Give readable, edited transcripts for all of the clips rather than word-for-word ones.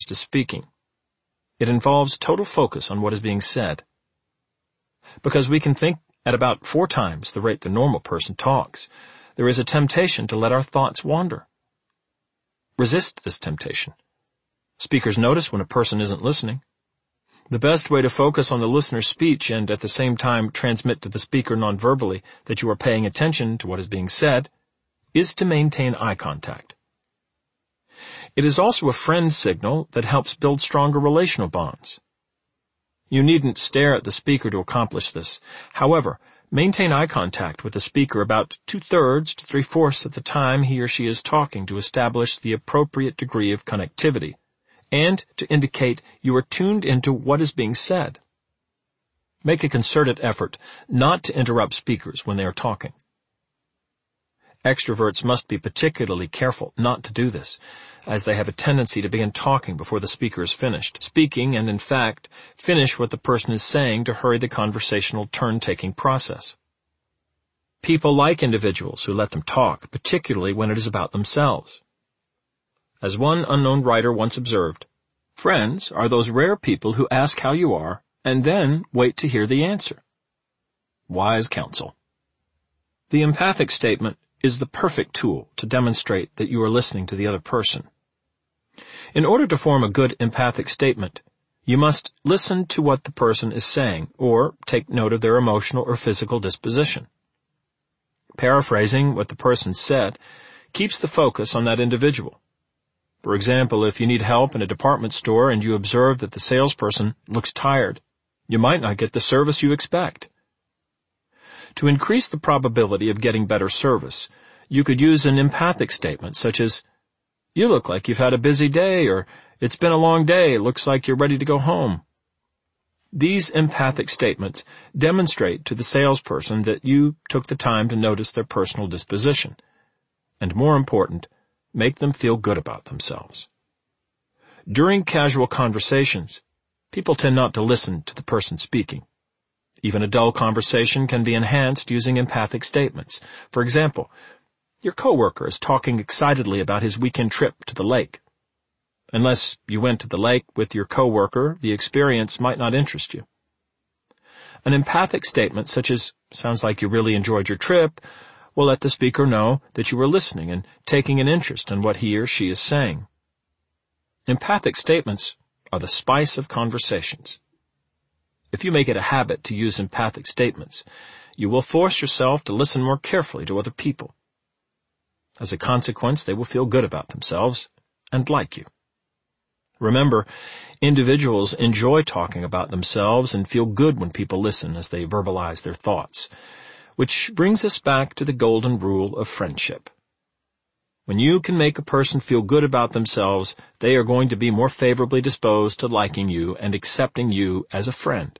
host is speaking. It involves total focus on what is being said. Because we can think at about 4 times the rate the normal person talks, there is a temptation to let our thoughts wander. Resist this temptation. Speakers notice when a person isn't listening. The best way to focus on the listener's speech and at the same time transmit to the speaker nonverbally that you are paying attention to what is being said is to maintain eye contact. It is also a friend signal that helps build stronger relational bonds. You needn't stare at the speaker to accomplish this. However, maintain eye contact with the speaker about 2/3 to 3/4 of the time he or she is talking to establish the appropriate degree of connectivity, and to indicate you are tuned into what is being said. Make a concerted effort not to interrupt speakers when they are talking. Extroverts must be particularly careful not to do this, as they have a tendency to begin talking before the speaker is finished speaking and, in fact, finish what the person is saying to hurry the conversational turn-taking process. People like individuals who let them talk, particularly when it is about themselves. As one unknown writer once observed, friends are those rare people who ask how you are and then wait to hear the answer. Wise counsel. The empathic statement is the perfect tool to demonstrate that you are listening to the other person. In order to form a good empathic statement, you must listen to what the person is saying or take note of their emotional or physical disposition. Paraphrasing what the person said keeps the focus on that individual. For example, if you need help in a department store and you observe that the salesperson looks tired, you might not get the service you expect. To increase the probability of getting better service, you could use an empathic statement such as, "You look like you've had a busy day," or "It's been a long day, looks like you're ready to go home." These empathic statements demonstrate to the salesperson that you took the time to notice their personal disposition, and more important, make them feel good about themselves. During casual conversations, people tend not to listen to the person speaking. Even a dull conversation can be enhanced using empathic statements. For example, your coworker is talking excitedly about his weekend trip to the lake. Unless you went to the lake with your coworker, the experience might not interest you. An empathic statement such as, "Sounds like you really enjoyed your trip," will let the speaker know that you are listening and taking an interest in what he or she is saying. Empathic statements are the spice of conversations. If you make it a habit to use empathic statements, you will force yourself to listen more carefully to other people. As a consequence, they will feel good about themselves and like you. Remember, individuals enjoy talking about themselves and feel good when people listen as they verbalize their thoughts, which brings us back to the golden rule of friendship. When you can make a person feel good about themselves, they are going to be more favorably disposed to liking you and accepting you as a friend.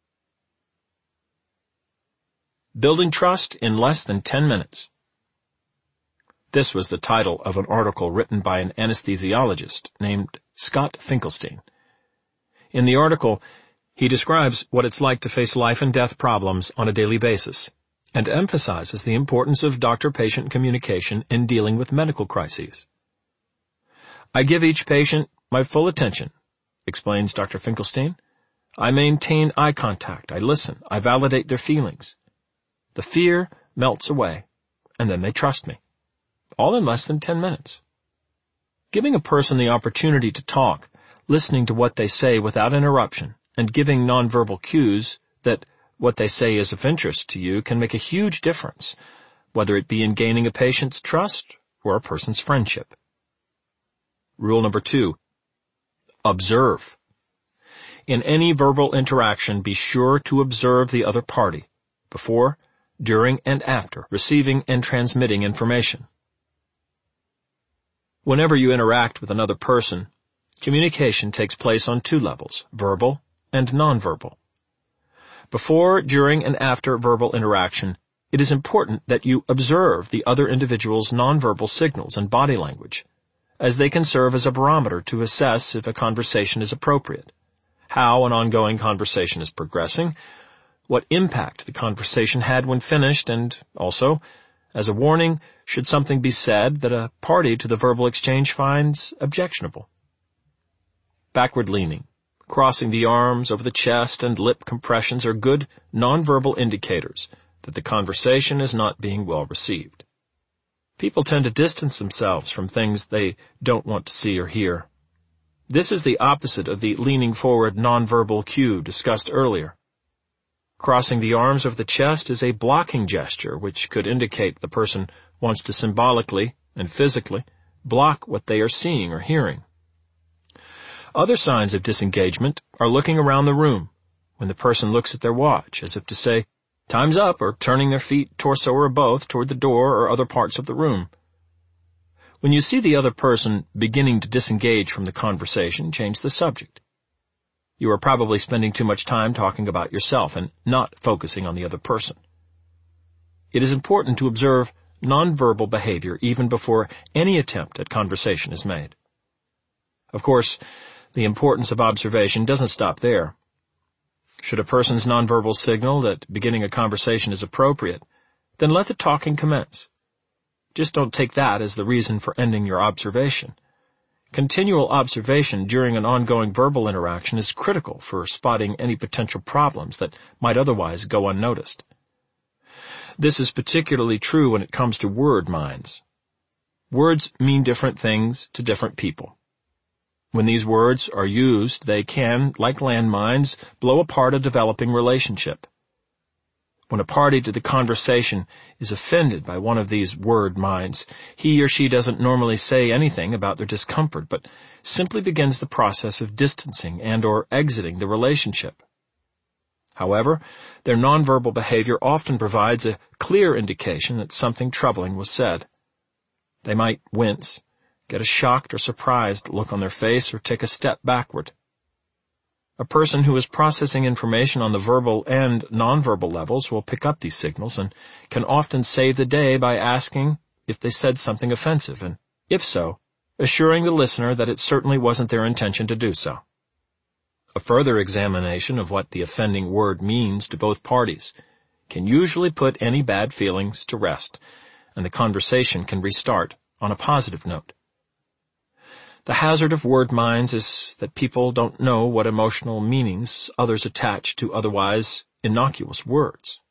Building Trust in Less Than 10 Minutes. This was the title of an article written by an anesthesiologist named Scott Finkelstein. In the article, he describes what it's like to face life and death problems on a daily basis, and emphasizes the importance of doctor-patient communication in dealing with medical crises. "I give each patient my full attention," explains Dr. Finkelstein. "I maintain eye contact, I listen, I validate their feelings. The fear melts away, and then they trust me. All in less than 10 minutes. Giving a person the opportunity to talk, listening to what they say without interruption, and giving nonverbal cues that what they say is of interest to you can make a huge difference, whether it be in gaining a patient's trust or a person's friendship. Rule number 2. Observe. In any verbal interaction, be sure to observe the other party, before, during, and after receiving and transmitting information. Whenever you interact with another person, communication takes place on 2 levels, verbal and nonverbal. Before, during, and after verbal interaction, it is important that you observe the other individual's nonverbal signals and body language, as they can serve as a barometer to assess if a conversation is appropriate, how an ongoing conversation is progressing, what impact the conversation had when finished, and also, as a warning, should something be said that a party to the verbal exchange finds objectionable. backward leaning, crossing the arms over the chest, and lip compressions are good nonverbal indicators that the conversation is not being well received. People tend to distance themselves from things they don't want to see or hear. This is the opposite of the leaning forward nonverbal cue discussed earlier. Crossing the arms over the chest is a blocking gesture which could indicate the person wants to symbolically and physically block what they are seeing or hearing. Other signs of disengagement are looking around the room when the person looks at their watch as if to say, "Time's up," or turning their feet, torso, or both toward the door or other parts of the room. When you see the other person beginning to disengage from the conversation, change the subject. You are probably spending too much time talking about yourself and not focusing on the other person. It is important to observe nonverbal behavior even before any attempt at conversation is made. Of course, the importance of observation doesn't stop there. Should a person's nonverbal signal that beginning a conversation is appropriate, then let the talking commence. Just don't take that as the reason for ending your observation. Continual observation during an ongoing verbal interaction is critical for spotting any potential problems that might otherwise go unnoticed. This is particularly true when it comes to word minds. Words mean different things to different people. When these words are used, they can, like landmines, blow apart a developing relationship. When a party to the conversation is offended by one of these word minds, he or she doesn't normally say anything about their discomfort, but simply begins the process of distancing and or exiting the relationship. However, their nonverbal behavior often provides a clear indication that something troubling was said. They might wince, get a shocked or surprised look on their face, or take a step backward. A person who is processing information on the verbal and nonverbal levels will pick up these signals and can often save the day by asking if they said something offensive, and, if so, assuring the listener that it certainly wasn't their intention to do so. A further examination of what the offending word means to both parties can usually put any bad feelings to rest, and the conversation can restart on a positive note. The hazard of word minds is that people don't know what emotional meanings others attach to otherwise innocuous words.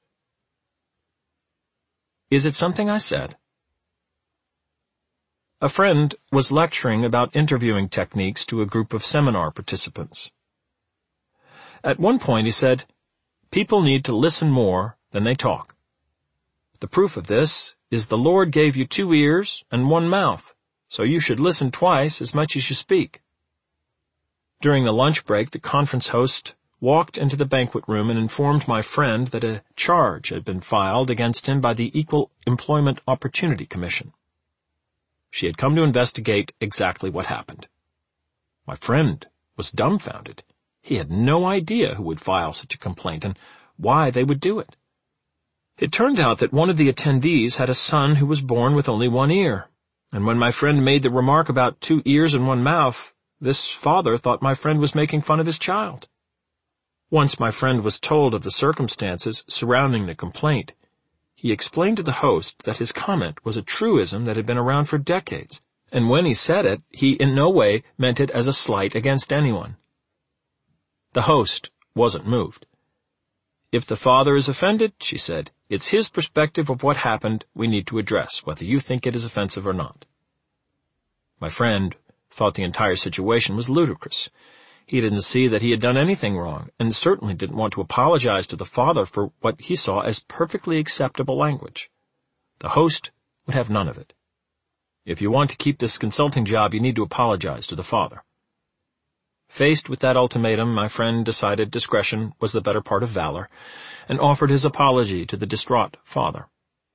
Is it something I said? A friend was lecturing about interviewing techniques to a group of seminar participants. At one point he said, "People need to listen more than they talk. The proof of this is the Lord gave you 2 ears and 1 mouth. So you should listen twice as much as you speak." During the lunch break, the conference host walked into the banquet room and informed my friend that a charge had been filed against him by the Equal Employment Opportunity Commission. She had come to investigate exactly what happened. My friend was dumbfounded. He had no idea who would file such a complaint and why they would do it. It turned out that one of the attendees had a son who was born with only 1 ear. And when my friend made the remark about 2 ears and 1 mouth, this father thought my friend was making fun of his child. Once my friend was told of the circumstances surrounding the complaint, he explained to the host that his comment was a truism that had been around for decades, and when he said it, he in no way meant it as a slight against anyone. The host wasn't moved. "If the father is offended," she said, "it's his perspective of what happened we need to address, whether you think it is offensive or not." My friend thought the entire situation was ludicrous. He didn't see that he had done anything wrong, and certainly didn't want to apologize to the father for what he saw as perfectly acceptable language. The host would have none of it. "If you want to keep this consulting job, you need to apologize to the father." Faced with that ultimatum, my friend decided discretion was the better part of valor, and offered his apology to the distraught father.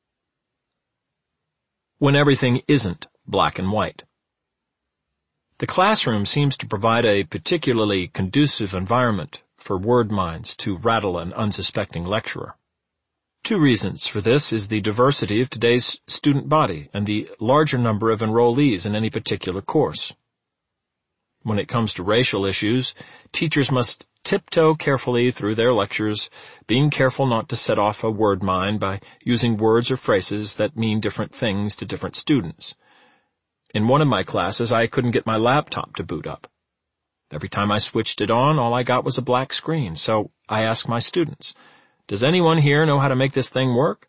When everything isn't black and white. The classroom seems to provide a particularly conducive environment for word minds to rattle an unsuspecting lecturer. 2 reasons for this is the diversity of today's student body and the larger number of enrollees in any particular course. When it comes to racial issues, teachers must tiptoe carefully through their lectures, being careful not to set off a word mine by using words or phrases that mean different things to different students. In one of my classes, I couldn't get my laptop to boot up. Every time I switched it on, all I got was a black screen, so I asked my students, "Does anyone here know how to make this thing work?"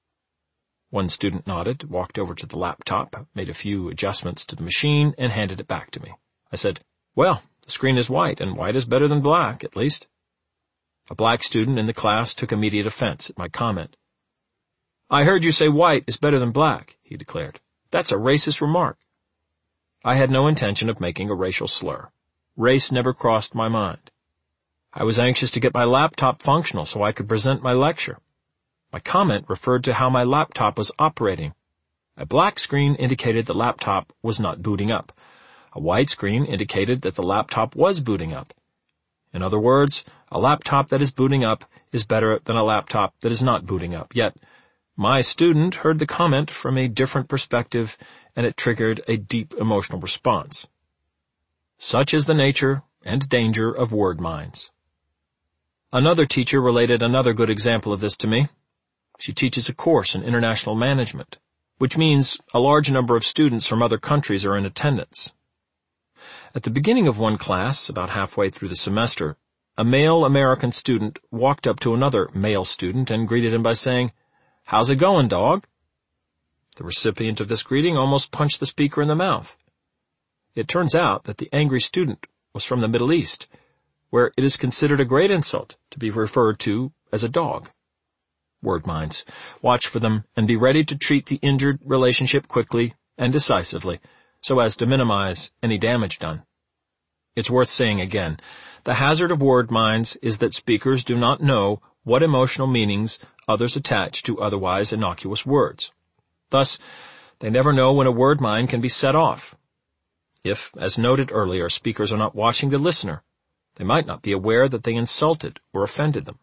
One student nodded, walked over to the laptop, made a few adjustments to the machine, and handed it back to me. I said, "Well, the screen is white, and white is better than black, at least." A black student in the class took immediate offense at my comment. "I heard you say white is better than black," he declared. "That's a racist remark." I had no intention of making a racial slur. Race never crossed my mind. I was anxious to get my laptop functional so I could present my lecture. My comment referred to how my laptop was operating. A black screen indicated the laptop was not booting up. A white screen indicated that the laptop was booting up. In other words, a laptop that is booting up is better than a laptop that is not booting up. Yet, my student heard the comment from a different perspective, and it triggered a deep emotional response. Such is the nature and danger of word mines. Another teacher related another good example of this to me. She teaches a course in international management, which means a large number of students from other countries are in attendance. At the beginning of one class, about halfway through the semester, a male American student walked up to another male student and greeted him by saying, "How's it going, dog?" The recipient of this greeting almost punched the speaker in the mouth. It turns out that the angry student was from the Middle East, where it is considered a great insult to be referred to as a dog. Word mines. Watch for them and be ready to treat the injured relationship quickly and decisively, so as to minimize any damage done. It's worth saying again, the hazard of word mines is that speakers do not know what emotional meanings others attach to otherwise innocuous words. Thus, they never know when a word mine can be set off. If, as noted earlier, speakers are not watching the listener, they might not be aware that they insulted or offended them.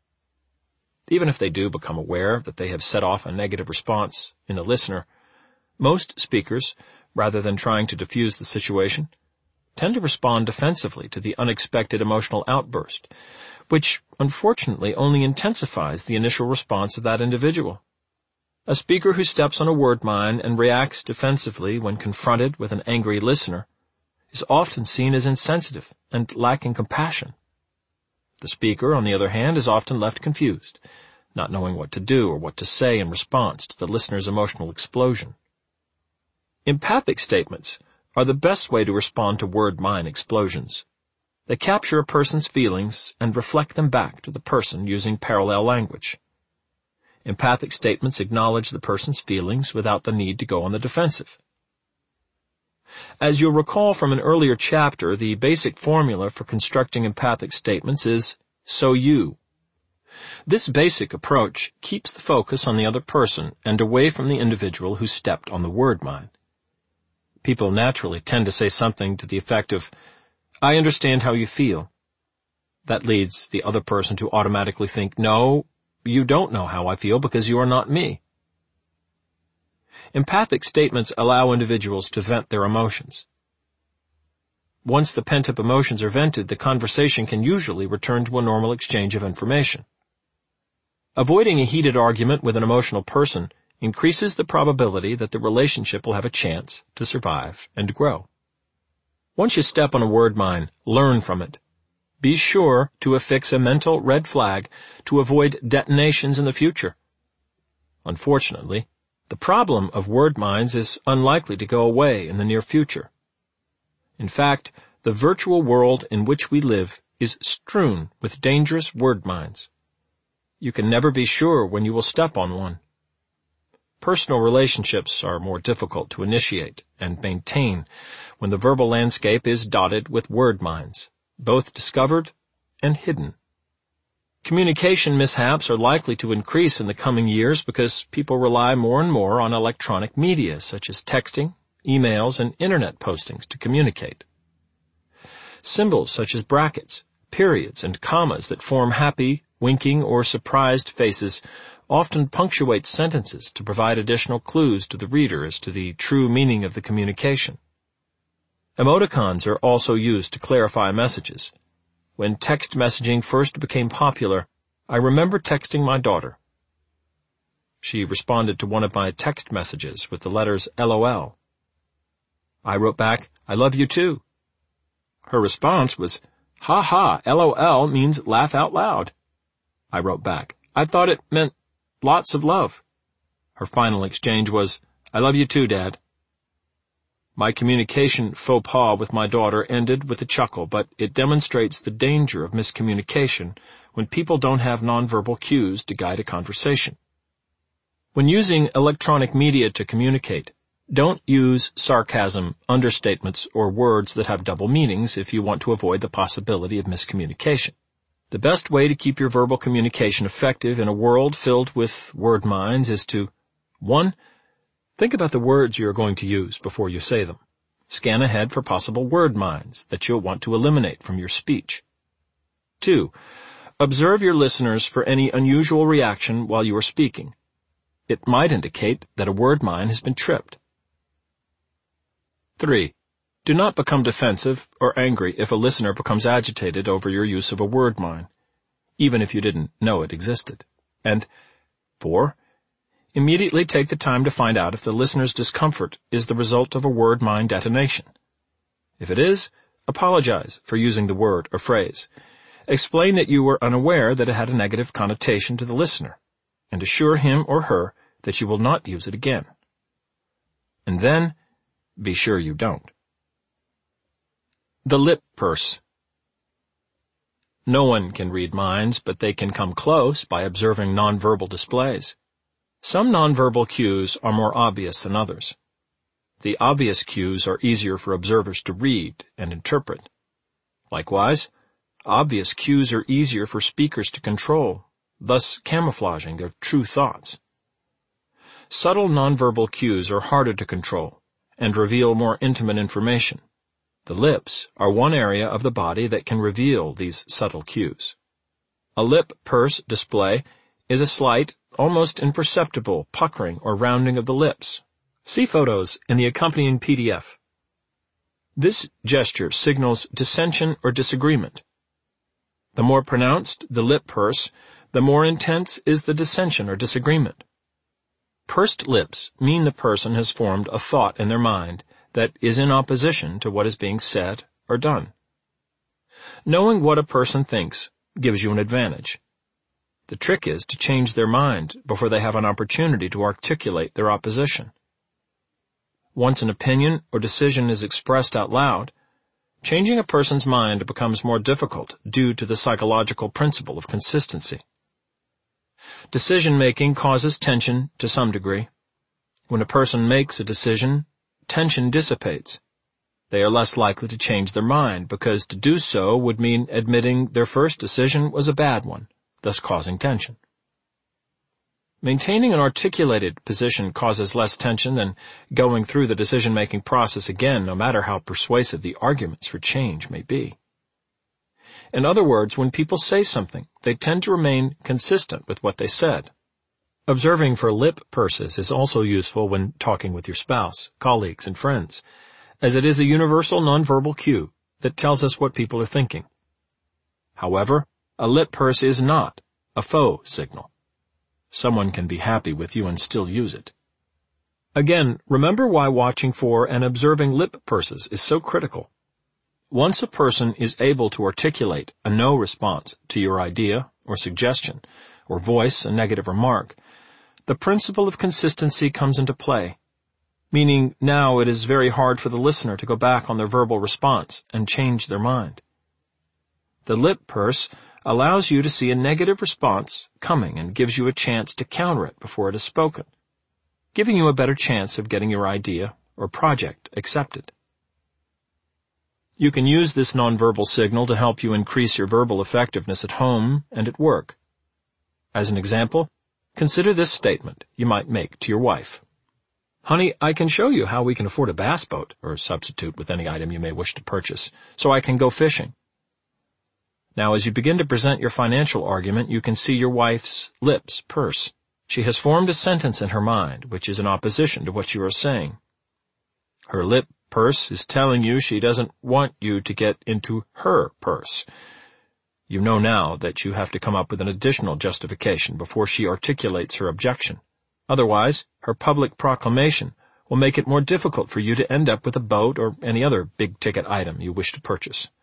Even if they do become aware that they have set off a negative response in the listener, most speakers, rather than trying to diffuse the situation, tend to respond defensively to the unexpected emotional outburst, which, unfortunately, only intensifies the initial response of that individual. A speaker who steps on a word mine and reacts defensively when confronted with an angry listener is often seen as insensitive and lacking compassion. The speaker, on the other hand, is often left confused, not knowing what to do or what to say in response to the listener's emotional explosion. Empathic statements are the best way to respond to word mine explosions. They capture a person's feelings and reflect them back to the person using parallel language. Empathic statements acknowledge the person's feelings without the need to go on the defensive. As you'll recall from an earlier chapter, the basic formula for constructing empathic statements is "so you." This basic approach keeps the focus on the other person and away from the individual who stepped on the word mine. People naturally tend to say something to the effect of, "I understand how you feel." That leads the other person to automatically think, "No, you don't know how I feel because you are not me." Empathic statements allow individuals to vent their emotions. Once the pent-up emotions are vented, the conversation can usually return to a normal exchange of information. Avoiding a heated argument with an emotional person increases the probability that the relationship will have a chance to survive and grow. Once you step on a word mine, learn from it. Be sure to affix a mental red flag to avoid detonations in the future. Unfortunately, the problem of word mines is unlikely to go away in the near future. In fact, the virtual world in which we live is strewn with dangerous word mines. You can never be sure when you will step on one. Personal relationships are more difficult to initiate and maintain when the verbal landscape is dotted with word mines, both discovered and hidden. Communication mishaps are likely to increase in the coming years because people rely more and more on electronic media such as texting, emails, and internet postings to communicate. Symbols such as brackets, periods, and commas that form happy, winking, or surprised faces often punctuate sentences to provide additional clues to the reader as to the true meaning of the communication. Emoticons are also used to clarify messages. When text messaging first became popular, I remember texting my daughter. She responded to one of my text messages with the letters LOL. I wrote back, "I love you too." Her response was, "Ha ha, LOL means laugh out loud." I wrote back, "I thought it meant lots of love." Her final exchange was, "I love you too, Dad." My communication faux pas with my daughter ended with a chuckle, but it demonstrates the danger of miscommunication when people don't have nonverbal cues to guide a conversation. When using electronic media to communicate, don't use sarcasm, understatements, or words that have double meanings if you want to avoid the possibility of miscommunication. The best way to keep your verbal communication effective in a world filled with word mines is to 1. Think about the words you are going to use before you say them. Scan ahead for possible word mines that you'll want to eliminate from your speech. 2. Observe your listeners for any unusual reaction while you are speaking. It might indicate that a word mine has been tripped. 3. Do not become defensive or angry if a listener becomes agitated over your use of a word mine, even if you didn't know it existed. And 4. Immediately take the time to find out if the listener's discomfort is the result of a word mine detonation. If it is, apologize for using the word or phrase. Explain that you were unaware that it had a negative connotation to the listener, and assure him or her that you will not use it again. And then, be sure you don't. The lip purse. No one can read minds, but they can come close by observing nonverbal displays. Some nonverbal cues are more obvious than others. The obvious cues are easier for observers to read and interpret. Likewise, obvious cues are easier for speakers to control, thus camouflaging their true thoughts. Subtle nonverbal cues are harder to control and reveal more intimate information. The lips are one area of the body that can reveal these subtle cues. A lip purse display is a slight, almost imperceptible puckering or rounding of the lips. See photos in the accompanying PDF. This gesture signals dissension or disagreement. The more pronounced the lip purse, the more intense is the dissension or disagreement. Pursed lips mean the person has formed a thought in their mind that is in opposition to what is being said or done. Knowing what a person thinks gives you an advantage. The trick is to change their mind before they have an opportunity to articulate their opposition. Once an opinion or decision is expressed out loud, changing a person's mind becomes more difficult due to the psychological principle of consistency. Decision-making causes tension to some degree. When a person makes a decision, tension dissipates. They are less likely to change their mind because to do so would mean admitting their first decision was a bad one, thus causing tension. Maintaining an articulated position causes less tension than going through the decision-making process again, no matter how persuasive the arguments for change may be. In other words, when people say something, they tend to remain consistent with what they said. Observing for lip purses is also useful when talking with your spouse, colleagues, and friends, as it is a universal nonverbal cue that tells us what people are thinking. However, a lip purse is not a faux signal. Someone can be happy with you and still use it. Again, remember why watching for and observing lip purses is so critical. Once a person is able to articulate a no response to your idea or suggestion, or voice a negative remark, the principle of consistency comes into play, meaning now it is very hard for the listener to go back on their verbal response and change their mind. The lip purse allows you to see a negative response coming and gives you a chance to counter it before it is spoken, giving you a better chance of getting your idea or project accepted. You can use this nonverbal signal to help you increase your verbal effectiveness at home and at work. As an example, consider this statement you might make to your wife. "Honey, I can show you how we can afford a bass boat," or substitute with any item you may wish to purchase, "so I can go fishing." Now, as you begin to present your financial argument, you can see your wife's lips purse. She has formed a sentence in her mind which is in opposition to what you are saying. Her lip purse is telling you she doesn't want you to get into her purse. You know now that you have to come up with an additional justification before she articulates her objection. Otherwise, her public proclamation will make it more difficult for you to end up with a boat or any other big-ticket item you wish to purchase.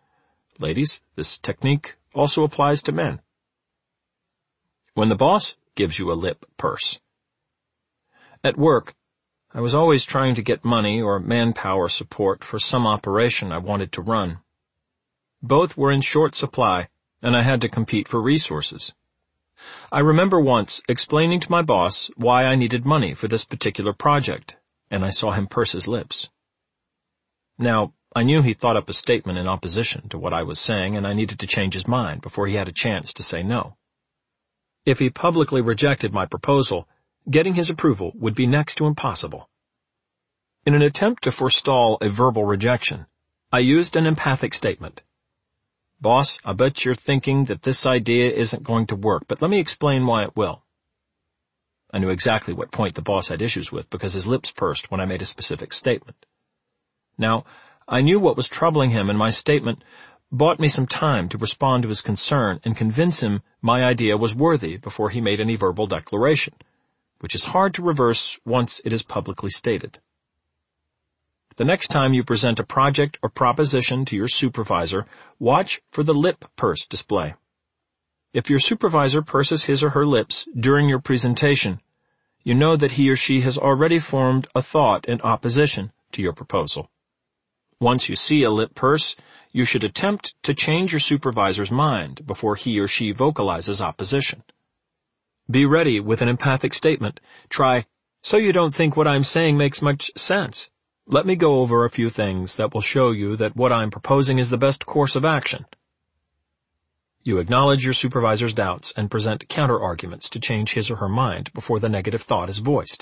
Ladies, this technique also applies to men. When the boss gives you a lip purse. At work, I was always trying to get money or manpower support for some operation I wanted to run. Both were in short supply, and I had to compete for resources. I remember once explaining to my boss why I needed money for this particular project, and I saw him purse his lips. Now, I knew he thought up a statement in opposition to what I was saying, and I needed to change his mind before he had a chance to say no. If he publicly rejected my proposal, getting his approval would be next to impossible. In an attempt to forestall a verbal rejection, I used an emphatic statement. Boss, I bet you're thinking that this idea isn't going to work, but let me explain why it will. I knew exactly what point the boss had issues with because his lips pursed when I made a specific statement. Now, I knew what was troubling him, and my statement bought me some time to respond to his concern and convince him my idea was worthy before he made any verbal declaration, which is hard to reverse once it is publicly stated. The next time you present a project or proposition to your supervisor, watch for the lip purse display. If your supervisor purses his or her lips during your presentation, you know that he or she has already formed a thought in opposition to your proposal. Once you see a lip purse, you should attempt to change your supervisor's mind before he or she vocalizes opposition. Be ready with an emphatic statement. Try, "So you don't think what I'm saying makes much sense? Let me go over a few things that will show you that what I'm proposing is the best course of action." You acknowledge your supervisor's doubts and present counter-arguments to change his or her mind before the negative thought is voiced.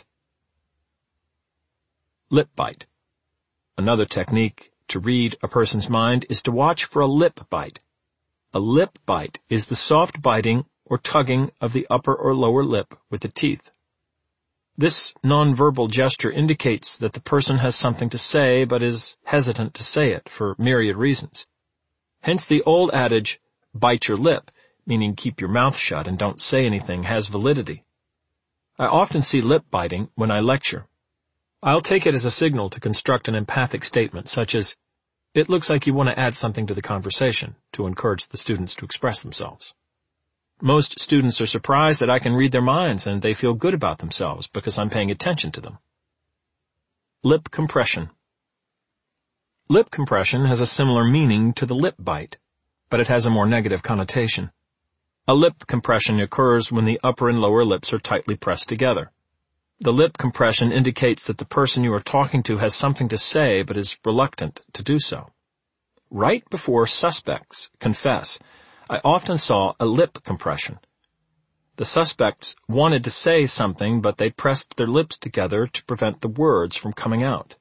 Lip bite. Another technique to read a person's mind is to watch for a lip bite. A lip bite is the soft biting or tugging of the upper or lower lip with the teeth. This nonverbal gesture indicates that the person has something to say but is hesitant to say it for myriad reasons. Hence the old adage, "bite your lip," meaning keep your mouth shut and don't say anything, has validity. I often see lip biting when I lecture. I'll take it as a signal to construct an emphatic statement such as, "It looks like you want to add something to the conversation," to encourage the students to express themselves. Most students are surprised that I can read their minds and they feel good about themselves because I'm paying attention to them. Lip compression. Lip compression has a similar meaning to the lip bite, but it has a more negative connotation. A lip compression occurs when the upper and lower lips are tightly pressed together. The lip compression indicates that the person you are talking to has something to say but is reluctant to do so. Right before suspects confess, I often saw a lip compression. The suspects wanted to say something, but they pressed their lips together to prevent the words from coming out.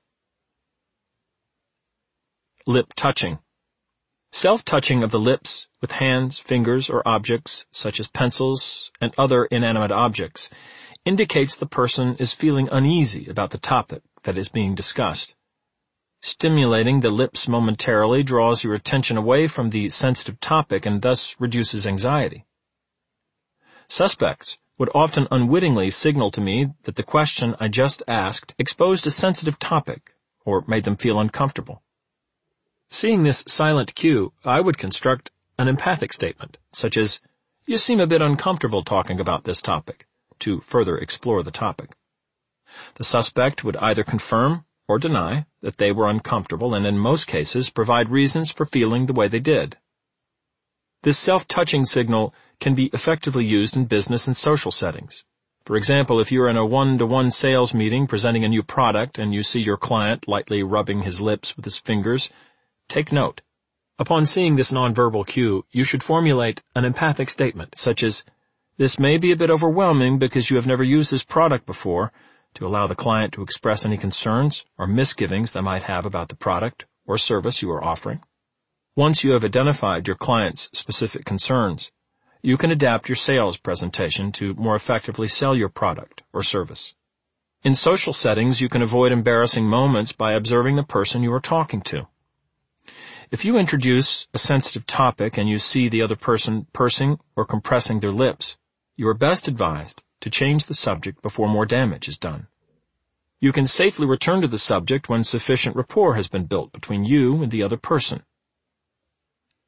Lip touching. Self-touching of the lips with hands, fingers, or objects, such as pencils and other inanimate objects, indicates the person is feeling uneasy about the topic that is being discussed. Stimulating the lips momentarily draws your attention away from the sensitive topic and thus reduces anxiety. Suspects would often unwittingly signal to me that the question I just asked exposed a sensitive topic or made them feel uncomfortable. Seeing this silent cue, I would construct an emphatic statement, such as, "You seem a bit uncomfortable talking about this topic," to further explore the topic. The suspect would either confirm or deny that they were uncomfortable and in most cases provide reasons for feeling the way they did. This self-touching signal can be effectively used in business and social settings. For example, if you're in a one-to-one sales meeting presenting a new product and you see your client lightly rubbing his lips with his fingers, take note. Upon seeing this nonverbal cue, you should formulate an emphatic statement such as, "This may be a bit overwhelming because you have never used this product before," to allow the client to express any concerns or misgivings they might have about the product or service you are offering. Once you have identified your client's specific concerns, you can adapt your sales presentation to more effectively sell your product or service. In social settings, you can avoid embarrassing moments by observing the person you are talking to. If you introduce a sensitive topic and you see the other person pursing or compressing their lips, you are best advised to change the subject before more damage is done. You can safely return to the subject when sufficient rapport has been built between you and the other person.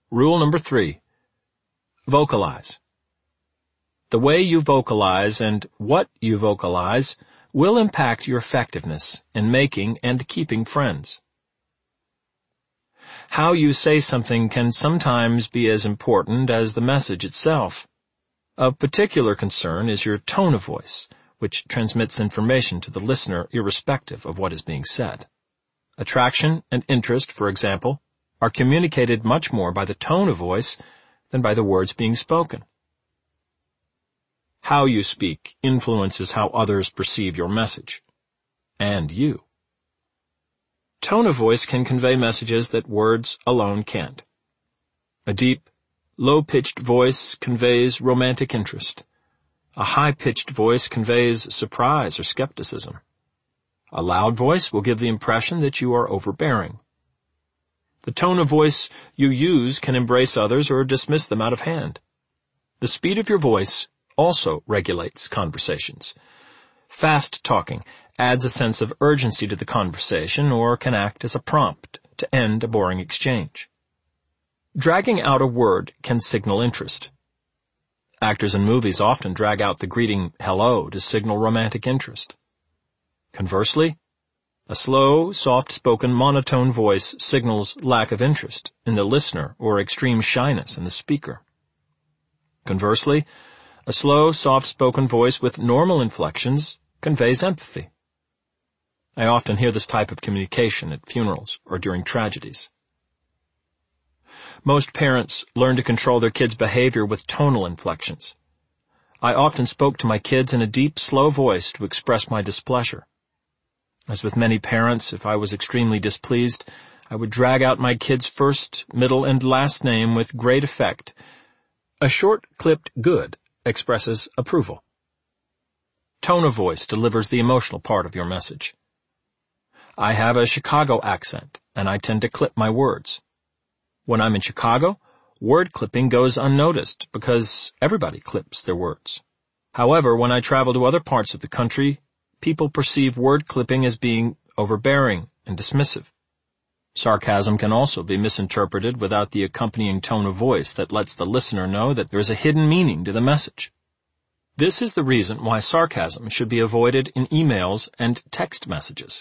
Rule number 3. Vocalize. The way you vocalize and what you vocalize will impact your effectiveness in making and keeping friends. How you say something can sometimes be as important as the message itself. Of particular concern is your tone of voice, which transmits information to the listener irrespective of what is being said. Attraction and interest, for example, are communicated much more by the tone of voice than by the words being spoken. How you speak influences how others perceive your message, and you. Tone of voice can convey messages that words alone can't. A deep, low-pitched voice conveys romantic interest. A high-pitched voice conveys surprise or skepticism. A loud voice will give the impression that you are overbearing. The tone of voice you use can embrace others or dismiss them out of hand. The speed of your voice also regulates conversations. Fast talking adds a sense of urgency to the conversation or can act as a prompt to end a boring exchange. Dragging out a word can signal interest. Actors in movies often drag out the greeting hello to signal romantic interest. Conversely, a slow, soft-spoken, monotone voice signals lack of interest in the listener or extreme shyness in the speaker. Conversely, a slow, soft-spoken voice with normal inflections conveys empathy. I often hear this type of communication at funerals or during tragedies. Most parents learn to control their kids' behavior with tonal inflections. I often spoke to my kids in a deep, slow voice to express my displeasure. As with many parents, if I was extremely displeased, I would drag out my kid's first, middle, and last name with great effect. A short, clipped good expresses approval. Tone of voice delivers the emotional part of your message. I have a Chicago accent, and I tend to clip my words. When I'm in Chicago, word clipping goes unnoticed because everybody clips their words. However, when I travel to other parts of the country, people perceive word clipping as being overbearing and dismissive. Sarcasm can also be misinterpreted without the accompanying tone of voice that lets the listener know that there is a hidden meaning to the message. This is the reason why sarcasm should be avoided in emails and text messages.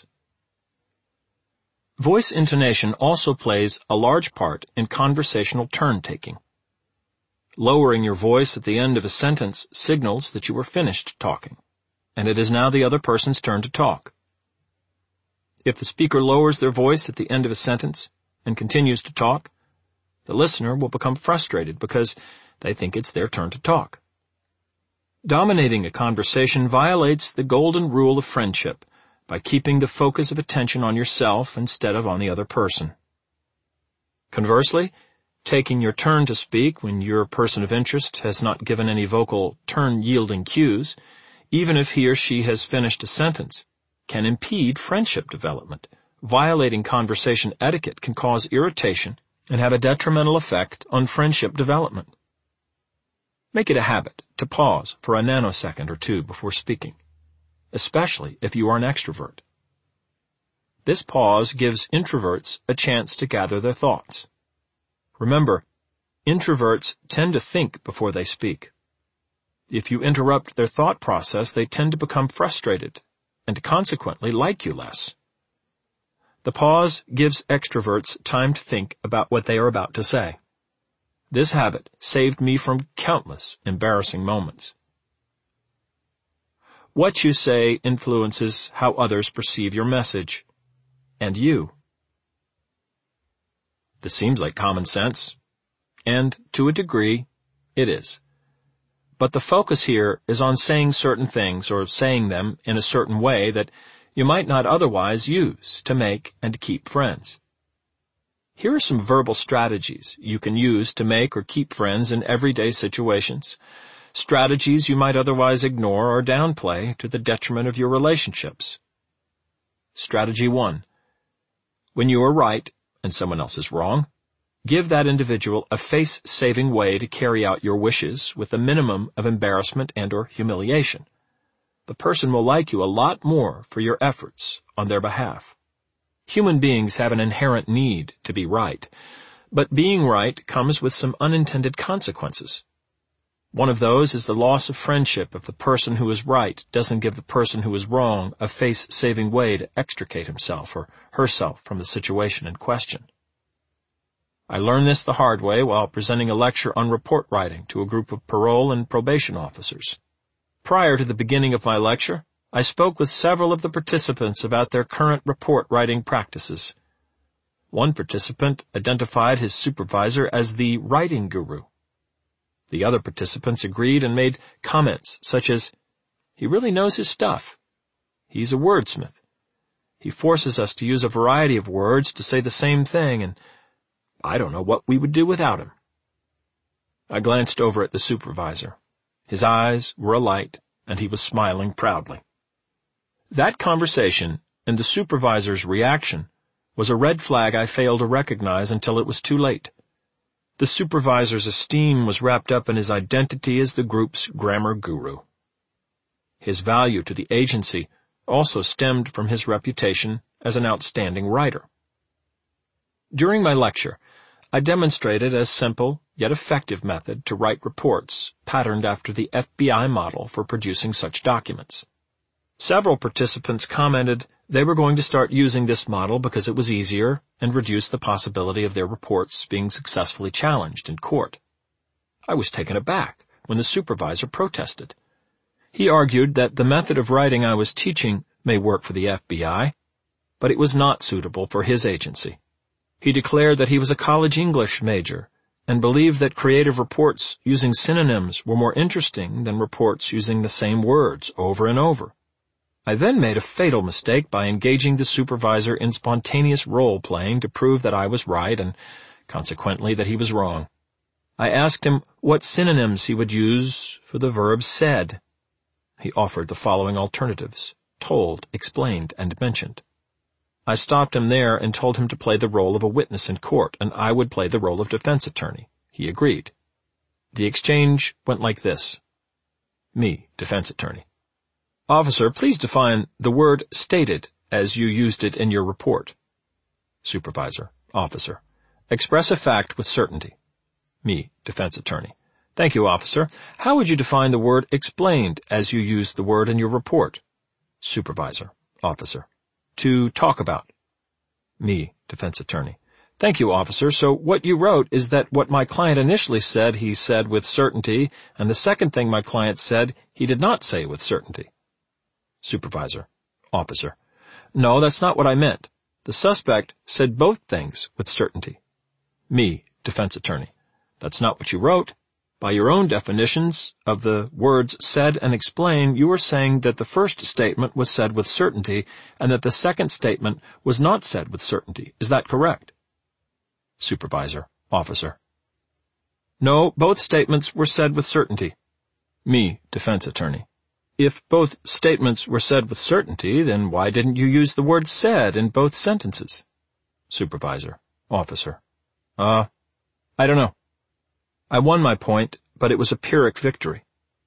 Voice intonation also plays a large part in conversational turn-taking. Lowering your voice at the end of a sentence signals that you are finished talking, and it is now the other person's turn to talk. If the speaker lowers their voice at the end of a sentence and continues to talk, the listener will become frustrated because they think it's their turn to talk. Dominating a conversation violates the golden rule of friendship by keeping the focus of attention on yourself instead of on the other person. Conversely, taking your turn to speak when your person of interest has not given any vocal turn-yielding cues, even if he or she has finished a sentence, can impede friendship development. Violating conversation etiquette can cause irritation and have a detrimental effect on friendship development. Make it a habit to pause for a nanosecond or two before speaking, especially if you are an extrovert. This pause gives introverts a chance to gather their thoughts. Remember, introverts tend to think before they speak. If you interrupt their thought process, they tend to become frustrated and consequently like you less. The pause gives extroverts time to think about what they are about to say. This habit saved me from countless embarrassing moments. What you say influences how others perceive your message, and you. This seems like common sense, and to a degree, it is. But the focus here is on saying certain things or saying them in a certain way that you might not otherwise use to make and keep friends. Here are some verbal strategies you can use to make or keep friends in everyday situations, strategies you might otherwise ignore or downplay to the detriment of your relationships. Strategy 1. When you are right and someone else is wrong, give that individual a face-saving way to carry out your wishes with a minimum of embarrassment and or humiliation. The person will like you a lot more for your efforts on their behalf. Human beings have an inherent need to be right. But being right comes with some unintended consequences. One of those is the loss of friendship if the person who is right doesn't give the person who is wrong a face-saving way to extricate himself or herself from the situation in question. I learned this the hard way while presenting a lecture on report writing to a group of parole and probation officers. Prior to the beginning of my lecture, I spoke with several of the participants about their current report writing practices. One participant identified his supervisor as the writing guru. The other participants agreed and made comments such as, "He really knows his stuff. He's a wordsmith. He forces us to use a variety of words to say the same thing, and I don't know what we would do without him." I glanced over at the supervisor. His eyes were alight, and he was smiling proudly. That conversation and the supervisor's reaction was a red flag I failed to recognize until it was too late. The supervisor's esteem was wrapped up in his identity as the group's grammar guru. His value to the agency also stemmed from his reputation as an outstanding writer. During my lecture, I demonstrated a simple yet effective method to write reports patterned after the FBI model for producing such documents. Several participants commented they were going to start using this model because it was easier and reduced the possibility of their reports being successfully challenged in court. I was taken aback when the supervisor protested. He argued that the method of writing I was teaching may work for the FBI, but it was not suitable for his agency. He declared that he was a college English major and believed that creative reports using synonyms were more interesting than reports using the same words over and over. I then made a fatal mistake by engaging the supervisor in spontaneous role-playing to prove that I was right and, consequently, that he was wrong. I asked him what synonyms he would use for the verb said. He offered the following alternatives: told, explained, and mentioned. I stopped him there and told him to play the role of a witness in court, and I would play the role of defense attorney. He agreed. The exchange went like this. Me, defense attorney: "Officer, please define the word stated as you used it in your report." Supervisor: Officer: "Express a fact with certainty." Me, defense attorney: "Thank you, officer. How would you define the word explained as you used the word in your report?" Supervisor: Officer: "To talk about." Me, defense attorney: "Thank you, officer. So what you wrote is that what my client initially said he said with certainty, and the second thing my client said he did not say with certainty." Supervisor: Officer: "No, that's not what I meant. The suspect said both things with certainty." Me, defense attorney: "That's not what you wrote. By your own definitions of the words said and explained, you were saying that the first statement was said with certainty and that the second statement was not said with certainty. Is that correct?" Supervisor: Officer: "No, both statements were said with certainty." Me, defense attorney: "If both statements were said with certainty, then why didn't you use the word said in both sentences?" Supervisor: Officer: I don't know. I won my point, but it was a Pyrrhic victory.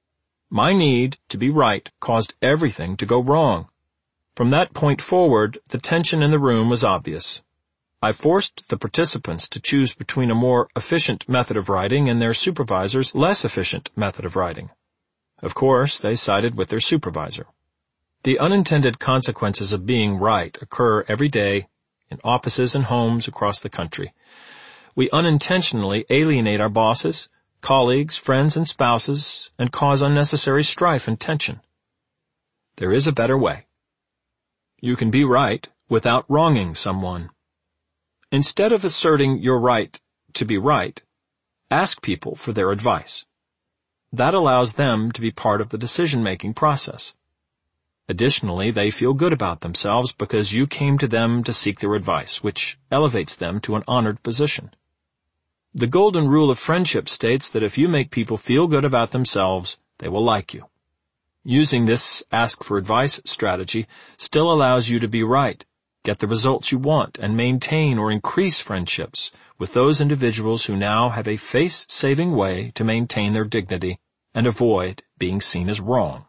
My need to be right caused everything to go wrong. From that point forward, the tension in the room was obvious. I forced the participants to choose between a more efficient method of writing and their supervisor's less efficient method of writing. Of course, they sided with their supervisor. The unintended consequences of being right occur every day in offices and homes across the country. We unintentionally alienate our bosses, colleagues, friends, and spouses, and cause unnecessary strife and tension. There is a better way. You can be right without wronging someone. Instead of asserting your right to be right, ask people for their advice. That allows them to be part of the decision-making process. Additionally, they feel good about themselves because you came to them to seek their advice, which elevates them to an honored position. The golden rule of friendship states that if you make people feel good about themselves, they will like you. Using this ask for advice strategy still allows you to be right, get the results you want, and maintain or increase friendships with those individuals who now have a face-saving way to maintain their dignity and avoid being seen as wrong.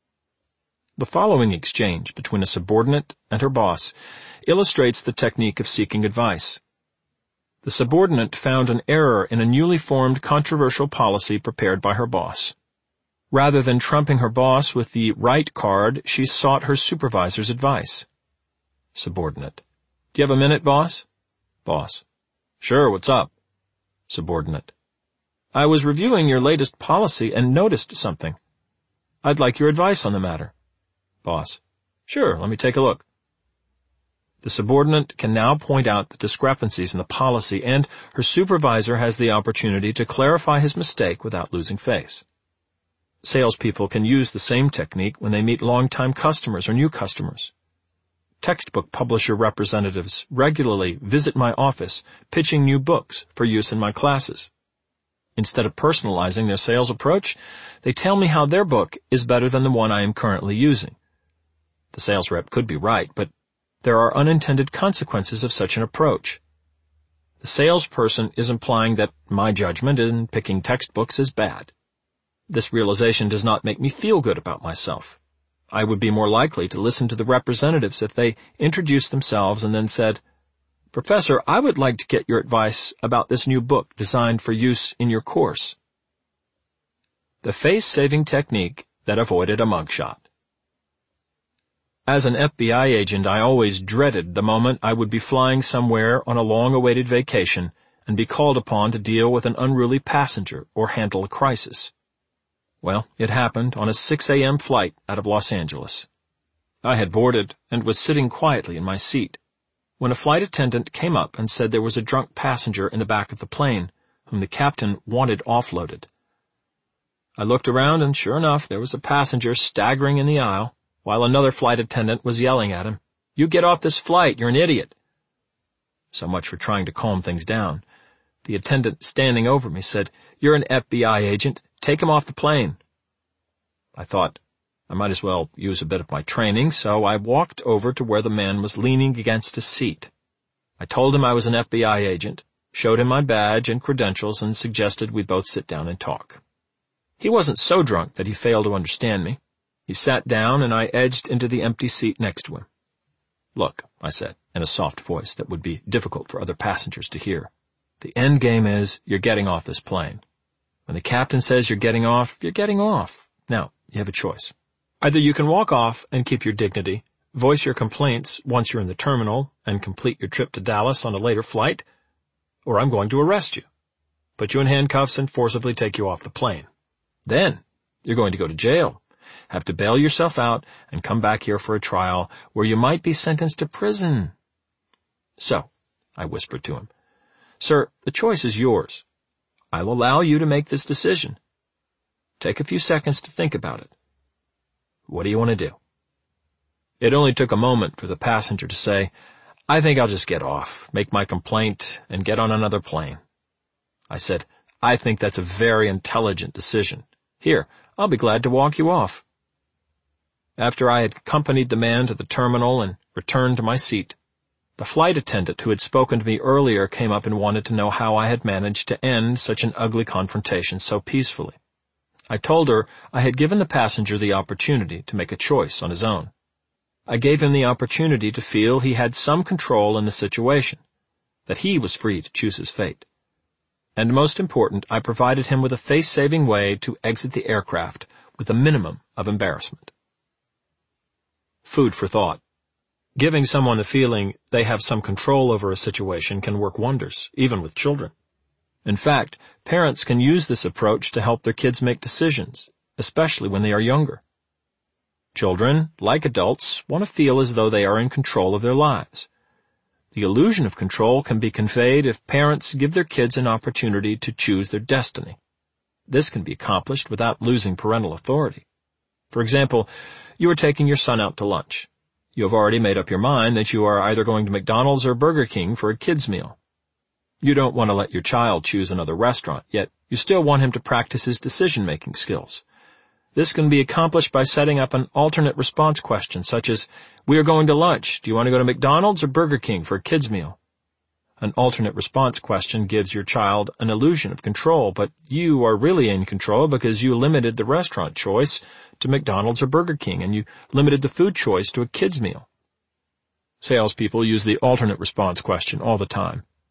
The following exchange between a subordinate and her boss illustrates the technique of seeking advice. The subordinate found an error in a newly formed controversial policy prepared by her boss. Rather than trumping her boss with the right card, she sought her supervisor's advice. Subordinate. Do you have a minute, boss? Boss. Sure, what's up? Subordinate. I was reviewing your latest policy and noticed something. I'd like your advice on the matter. Boss. Sure, let me take a look. The subordinate can now point out the discrepancies in the policy, and her supervisor has the opportunity to clarify his mistake without losing face. Salespeople can use the same technique when they meet long-time customers or new customers. Textbook publisher representatives regularly visit my office pitching new books for use in my classes. Instead of personalizing their sales approach, they tell me how their book is better than the one I am currently using. The sales rep could be right, but there are unintended consequences of such an approach. The salesperson is implying that my judgment in picking textbooks is bad. This realization does not make me feel good about myself. I would be more likely to listen to the representatives if they introduced themselves and then said, Professor, I would like to get your advice about this new book designed for use in your course. The face-saving technique that avoided a mugshot. As an FBI agent, I always dreaded the moment I would be flying somewhere on a long-awaited vacation and be called upon to deal with an unruly passenger or handle a crisis. Well, it happened on a 6 a.m. flight out of Los Angeles. I had boarded and was sitting quietly in my seat when a flight attendant came up and said there was a drunk passenger in the back of the plane whom the captain wanted offloaded. I looked around, and sure enough, there was a passenger staggering in the aisle, while another flight attendant was yelling at him, "You get off this flight, you're an idiot." So much for trying to calm things down. The attendant standing over me said, "You're an FBI agent. Take him off the plane." I thought I might as well use a bit of my training, so I walked over to where the man was leaning against a seat. I told him I was an FBI agent, showed him my badge and credentials, and suggested we both sit down and talk. He wasn't so drunk that he failed to understand me. He sat down, and I edged into the empty seat next to him. "Look," I said, in a soft voice that would be difficult for other passengers to hear, "the end game is you're getting off this plane. When the captain says you're getting off, you're getting off. Now, you have a choice. Either you can walk off and keep your dignity, voice your complaints once you're in the terminal, and complete your trip to Dallas on a later flight, or I'm going to arrest you, put you in handcuffs, and forcibly take you off the plane. Then, you're going to go to jail, have to bail yourself out, and come back here for a trial where you might be sentenced to prison." "So," I whispered to him, "Sir, the choice is yours. I'll allow you to make this decision. Take a few seconds to think about it. What do you want to do?" It only took a moment for the passenger to say, "I think I'll just get off, make my complaint, and get on another plane." I said, "I think that's a very intelligent decision. Here, I'll be glad to walk you off." After I had accompanied the man to the terminal and returned to my seat, the flight attendant who had spoken to me earlier came up and wanted to know how I had managed to end such an ugly confrontation so peacefully. I told her I had given the passenger the opportunity to make a choice on his own. I gave him the opportunity to feel he had some control in the situation, that he was free to choose his fate. And most important, I provided him with a face-saving way to exit the aircraft with a minimum of embarrassment. Food for thought. Giving someone the feeling they have some control over a situation can work wonders, even with children. In fact, parents can use this approach to help their kids make decisions, especially when they are younger. Children, like adults, want to feel as though they are in control of their lives. The illusion of control can be conveyed if parents give their kids an opportunity to choose their destiny. This can be accomplished without losing parental authority. For example, you are taking your son out to lunch. You have already made up your mind that you are either going to McDonald's or Burger King for a kid's meal. You don't want to let your child choose another restaurant, yet you still want him to practice his decision-making skills. This can be accomplished by setting up an alternate response question, such as, "We are going to lunch. Do you want to go to McDonald's or Burger King for a kid's meal?" An alternate response question gives your child an illusion of control, but you are really in control because you limited the restaurant choice to McDonald's or Burger King, and you limited the food choice to a kid's meal. Salespeople use the alternate response question all the time.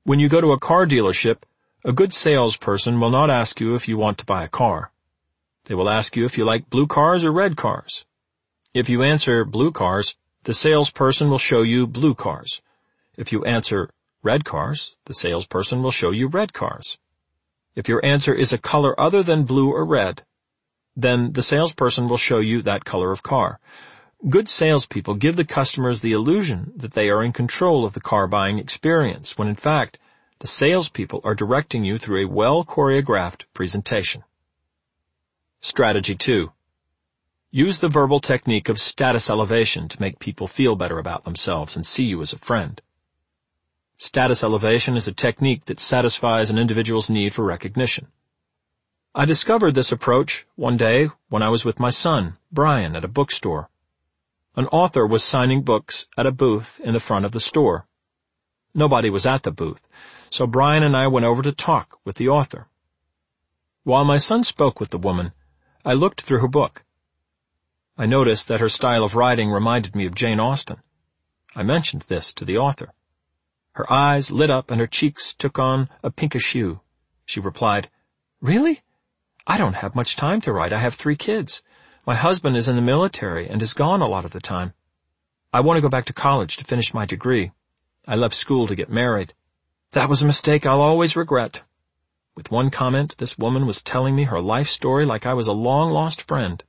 When you go to a car dealership, a good salesperson will not ask you if you want to buy a car. They will ask you if you like blue cars or red cars. If you answer blue cars, the salesperson will show you blue cars. If you answer red cars, the salesperson will show you red cars. If your answer is a color other than blue or red, then the salesperson will show you that color of car. Good salespeople give the customers the illusion that they are in control of the car buying experience, when in fact, the salespeople are directing you through a well-choreographed presentation. Strategy 2. Use the verbal technique of status elevation to make people feel better about themselves and see you as a friend. Status elevation is a technique that satisfies an individual's need for recognition. I discovered this approach one day when I was with my son, Brian, at a bookstore. An author was signing books at a booth in the front of the store. Nobody was at the booth, so Brian and I went over to talk with the author. While my son spoke with the woman, I looked through her book. I noticed that her style of writing reminded me of Jane Austen. I mentioned this to the author. Her eyes lit up and her cheeks took on a pinkish hue. She replied, "Really? I don't have much time to write. I have 3 kids. My husband is in the military and is gone a lot of the time. I want to go back to college to finish my degree. I left school to get married. That was a mistake I'll always regret." With one comment, this woman was telling me her life story like I was a long-lost friend.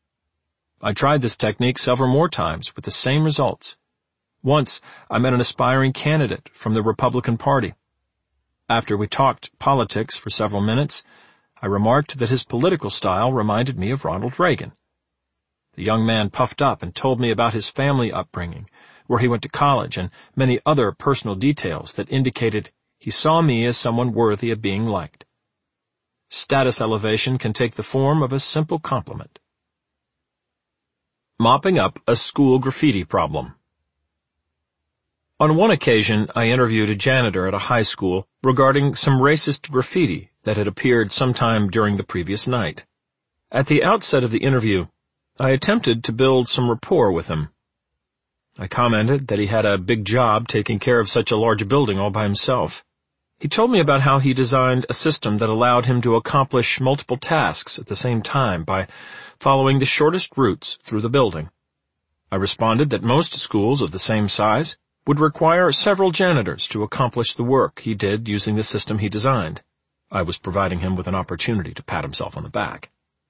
I tried this technique several more times with the same results. Once, I met an aspiring candidate from the Republican Party. After we talked politics for several minutes, I remarked that his political style reminded me of Ronald Reagan. The young man puffed up and told me about his family upbringing, where he went to college, and many other personal details that indicated he saw me as someone worthy of being liked. Status elevation can take the form of a simple compliment. Mopping up a school graffiti problem. On one occasion, I interviewed a janitor at a high school regarding some racist graffiti that had appeared sometime during the previous night. At the outset of the interview, I attempted to build some rapport with him. I commented that he had a big job taking care of such a large building all by himself. He told me about how he designed a system that allowed him to accomplish multiple tasks at the same time by following the shortest routes through the building. I responded that most schools of the same size would require several janitors to accomplish the work he did using the system he designed. I was providing him with an opportunity to pat himself on the back.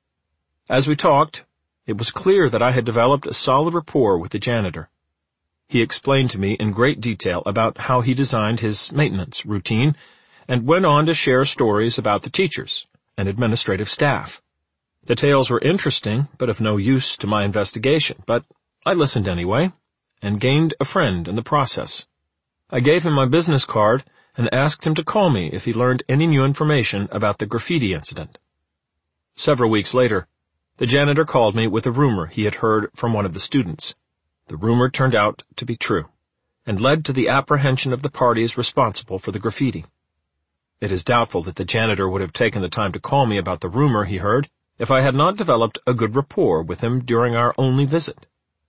As we talked, it was clear that I had developed a solid rapport with the janitor. He explained to me in great detail about how he designed his maintenance routine and went on to share stories about the teachers and administrative staff. The tales were interesting but of no use to my investigation, but I listened anyway and gained a friend in the process. I gave him my business card and asked him to call me if he learned any new information about the graffiti incident. Several weeks later, the janitor called me with a rumor he had heard from one of the students. The rumor turned out to be true, and led to the apprehension of the parties responsible for the graffiti. It is doubtful that the janitor would have taken the time to call me about the rumor he heard if I had not developed a good rapport with him during our only visit.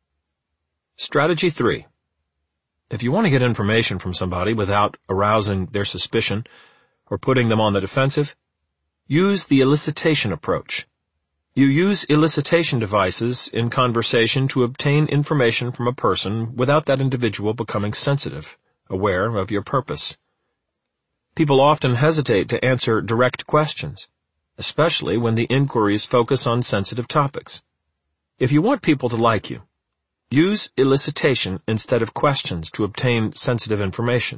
Strategy 3. If you want to get information from somebody without arousing their suspicion or putting them on the defensive, use the elicitation approach. You use elicitation devices in conversation to obtain information from a person without that individual becoming sensitive, aware of your purpose. People often hesitate to answer direct questions, especially when the inquiries focus on sensitive topics. If you want people to like you, use elicitation instead of questions to obtain sensitive information.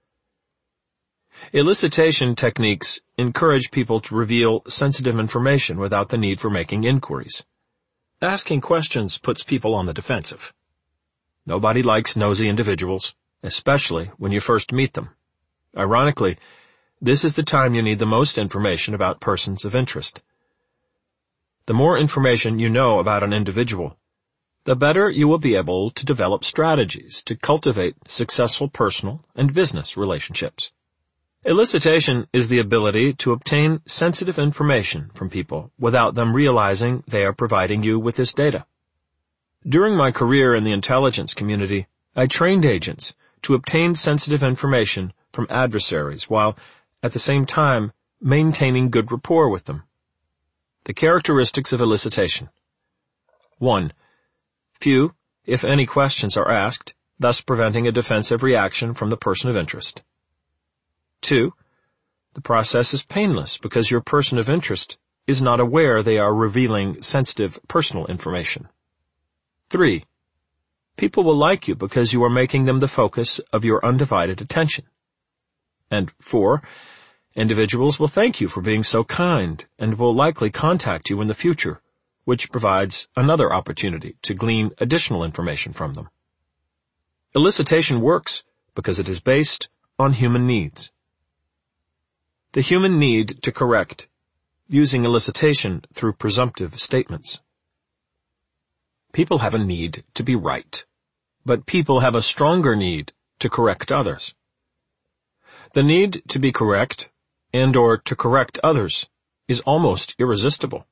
Elicitation techniques encourage people to reveal sensitive information without the need for making inquiries. Asking questions puts people on the defensive. Nobody likes nosy individuals, especially when you first meet them. Ironically, this is the time you need the most information about persons of interest. The more information you know about an individual, the better you will be able to develop strategies to cultivate successful personal and business relationships. Elicitation is the ability to obtain sensitive information from people without them realizing they are providing you with this data. During my career in the intelligence community, I trained agents to obtain sensitive information from adversaries while, at the same time, maintaining good rapport with them. The characteristics of elicitation. 1. Few, if any, questions are asked, thus preventing a defensive reaction from the person of interest. 2. The process is painless because your person of interest is not aware they are revealing sensitive personal information. 3. People will like you because you are making them the focus of your undivided attention. And 4. Individuals will thank you for being so kind and will likely contact you in the future, which provides another opportunity to glean additional information from them. Elicitation works because it is based on human needs. The human need to correct, using elicitation through presumptive statements. People have a need to be right, but people have a stronger need to correct others. The need to be correct and/or to correct others is almost irresistible.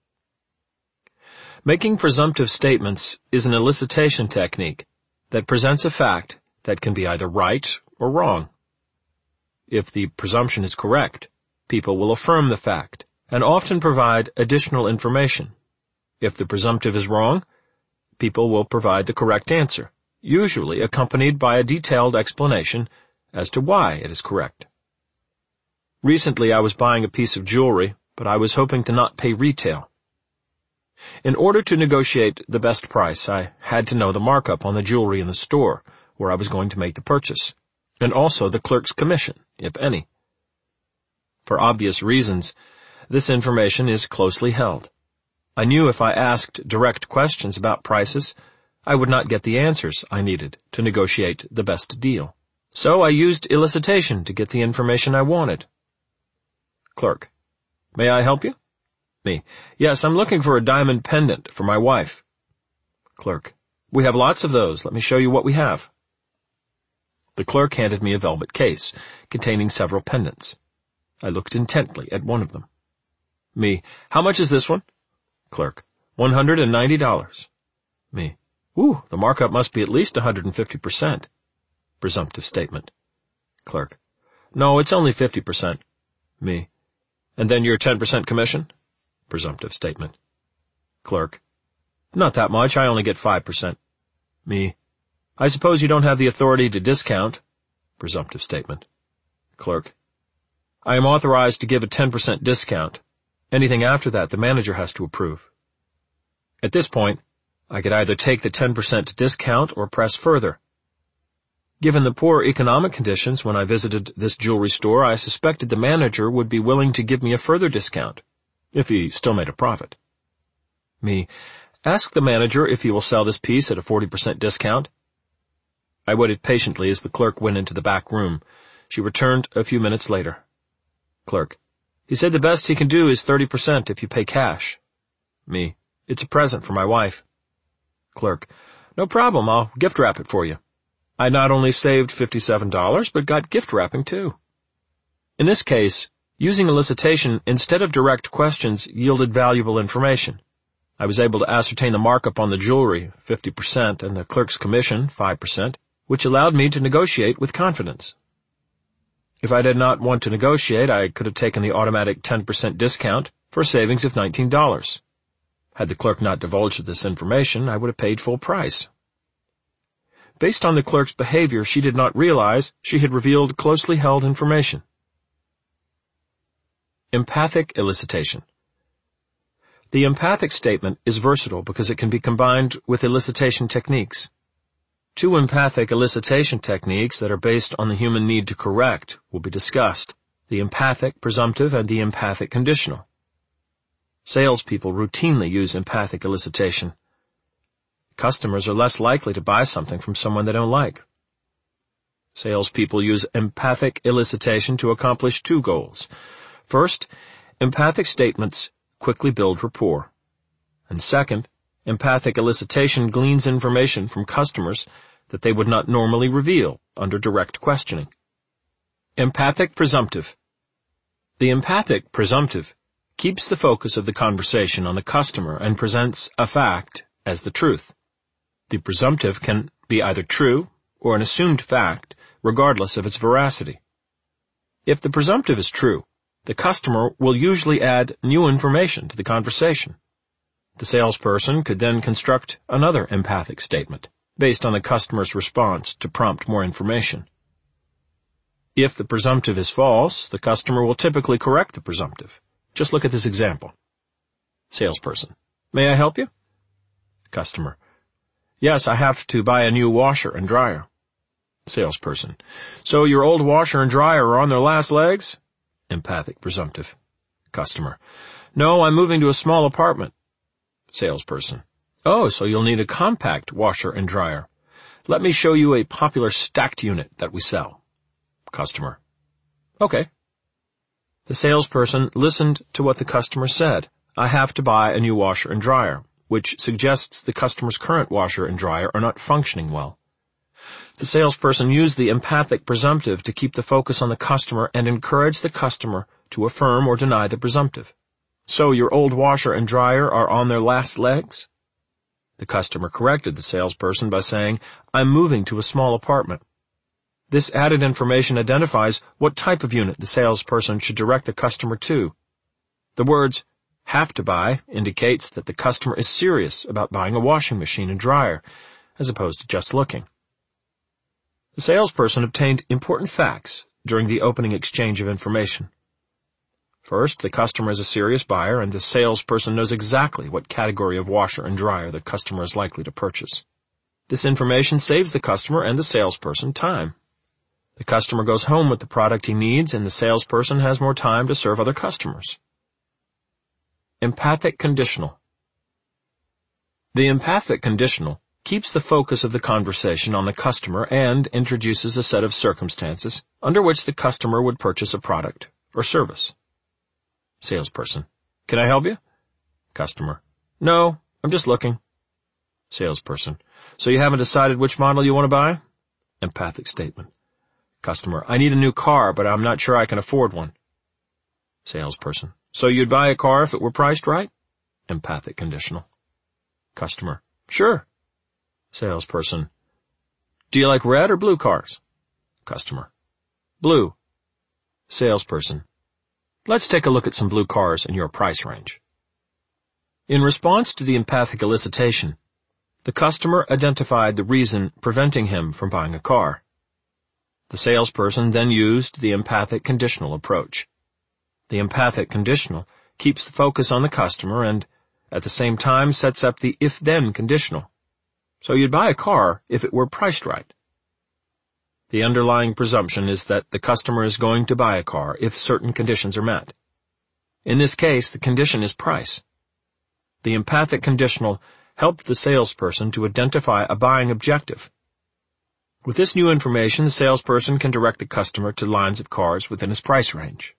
Making presumptive statements is an elicitation technique that presents a fact that can be either right or wrong. If the presumption is correct, people will affirm the fact and often provide additional information. If the presumptive is wrong, people will provide the correct answer, usually accompanied by a detailed explanation as to why it is correct. Recently I was buying a piece of jewelry, but I was hoping to not pay retail. In order to negotiate the best price, I had to know the markup on the jewelry in the store where I was going to make the purchase, and also the clerk's commission, if any. For obvious reasons, this information is closely held. I knew if I asked direct questions about prices, I would not get the answers I needed to negotiate the best deal. So I used elicitation to get the information I wanted. Clerk: May I help you? Me: Yes, I'm looking for a diamond pendant for my wife. Clerk: We have lots of those. Let me show you what we have. The clerk handed me a velvet case containing several pendants. I looked intently at one of them. Me: How much is this one? Clerk: $190. Me: Ooh, the markup must be at least 150%. Presumptive statement. Clerk: No, it's only 50%. Me: And then your 10% commission? Presumptive statement. Clerk: Not that much, I only get 5%. Me: I suppose you don't have the authority to discount? Presumptive statement. Clerk: I am authorized to give a 10% discount. Anything after that, the manager has to approve. At this point, I could either take the 10% discount or press further. Given the poor economic conditions when I visited this jewelry store, I suspected the manager would be willing to give me a further discount, if he still made a profit. Me: Ask the manager if he will sell this piece at a 40% discount. I waited patiently as the clerk went into the back room. She returned a few minutes later. Clerk: He said the best he can do is 30% if you pay cash. Me: It's a present for my wife. Clerk: No problem, I'll gift wrap it for you. I not only saved $57, but got gift wrapping too. In this case, using elicitation instead of direct questions yielded valuable information. I was able to ascertain the markup on the jewelry, 50%, and the clerk's commission, 5%, which allowed me to negotiate with confidence. If I did not want to negotiate, I could have taken the automatic 10% discount for a savings of $19. Had the clerk not divulged this information, I would have paid full price. Based on the clerk's behavior, she did not realize she had revealed closely held information. Empathic elicitation. The empathic statement is versatile because it can be combined with elicitation techniques. Two empathic elicitation techniques that are based on the human need to correct will be discussed: the empathic presumptive and the empathic conditional. Salespeople routinely use empathic elicitation. Customers are less likely to buy something from someone they don't like. Salespeople use empathic elicitation to accomplish two goals. First, empathic statements quickly build rapport. And second, empathic elicitation gleans information from customers that they would not normally reveal under direct questioning. Empathic presumptive. The empathic presumptive keeps the focus of the conversation on the customer and presents a fact as the truth. The presumptive can be either true or an assumed fact, regardless of its veracity. If the presumptive is true, the customer will usually add new information to the conversation. The salesperson could then construct another empathic statement based on the customer's response to prompt more information. If the presumptive is false, the customer will typically correct the presumptive. Just look at this example. Salesperson: May I help you? Customer: Yes, I have to buy a new washer and dryer. Salesperson: So your old washer and dryer are on their last legs? Empathic presumptive. Customer: No, I'm moving to a small apartment. Salesperson: Oh, so you'll need a compact washer and dryer. Let me show you a popular stacked unit that we sell. Customer: Okay. The salesperson listened to what the customer said. I have to buy a new washer and dryer, which suggests the customer's current washer and dryer are not functioning well. The salesperson used the empathic presumptive to keep the focus on the customer and encourage the customer to affirm or deny the presumptive. So your old washer and dryer are on their last legs? The customer corrected the salesperson by saying, I'm moving to a small apartment. This added information identifies what type of unit the salesperson should direct the customer to. The words have to buy indicates that the customer is serious about buying a washing machine and dryer, as opposed to just looking. The salesperson obtained important facts during the opening exchange of information. First, the customer is a serious buyer, and the salesperson knows exactly what category of washer and dryer the customer is likely to purchase. This information saves the customer and the salesperson time. The customer goes home with the product he needs, and the salesperson has more time to serve other customers. Empathic conditional. The empathic conditional keeps the focus of the conversation on the customer and introduces a set of circumstances under which the customer would purchase a product or service. Salesperson: Can I help you? Customer: No, I'm just looking. Salesperson: So you haven't decided which model you want to buy? Empathic statement. Customer: I need a new car, but I'm not sure I can afford one. Salesperson: So you'd buy a car if it were priced right? Empathic conditional. Customer: Sure. Salesperson: Do you like red or blue cars? Customer: Blue. Salesperson: Let's take a look at some blue cars in your price range. In response to the empathic elicitation, the customer identified the reason preventing him from buying a car. The salesperson then used the empathic conditional approach. The empathic conditional keeps the focus on the customer and, at the same time, sets up the if-then conditional. So you'd buy a car if it were priced right. The underlying presumption is that the customer is going to buy a car if certain conditions are met. In this case, the condition is price. The empathic conditional helped the salesperson to identify a buying objective. With this new information, the salesperson can direct the customer to lines of cars within his price range.